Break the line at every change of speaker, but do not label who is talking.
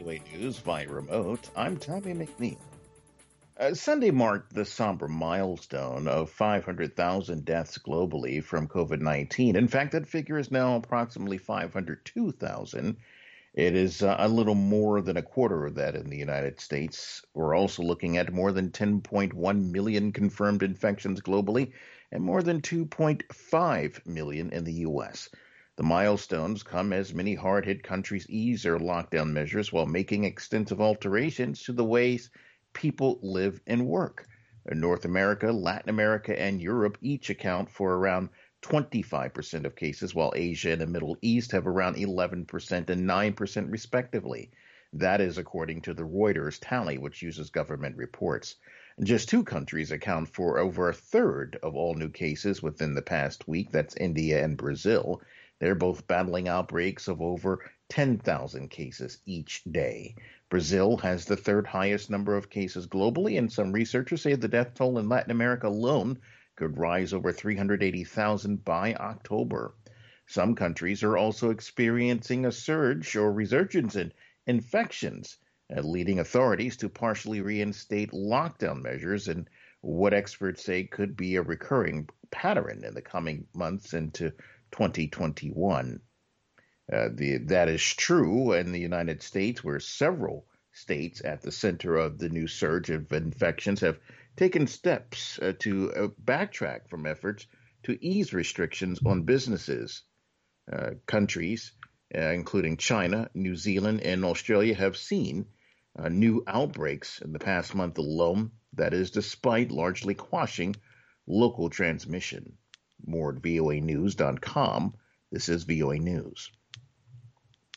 VOA News via remote. I'm Tommy McNeil. Sunday marked the somber milestone of 500,000 deaths globally from COVID 19. In fact, that figure is now approximately 502,000. It is a little more than a quarter of that in the United States. We're also looking at more than 10.1 million confirmed infections globally and more than 2.5 million in the U.S. The milestones come as many hard hit countries ease their lockdown measures while making extensive alterations to the ways people live and work. North America, Latin America, and Europe each account for around 25% of cases, while Asia and the Middle East have around 11% and 9% respectively. That is according to the Reuters tally, which uses government reports. Just two countries account for over a third of all new cases within the past week. That's India and Brazil. They're both battling outbreaks of over 10,000 cases each day. Brazil has the third highest number of cases globally, and some researchers say the death toll in Latin America alone could rise over 380,000 by October. Some countries are also experiencing a surge or resurgence in infections, leading authorities to partially reinstate lockdown measures in what experts say could be a recurring pattern in the coming months into 2021. That is true in the United States, where several states at the center of the new surge of infections have taken steps to backtrack from efforts to ease restrictions on businesses. Countries, including China, New Zealand, and Australia, have seen new outbreaks in the past month alone. That is despite largely quashing local transmission. More at voanews.com. This is VOA News.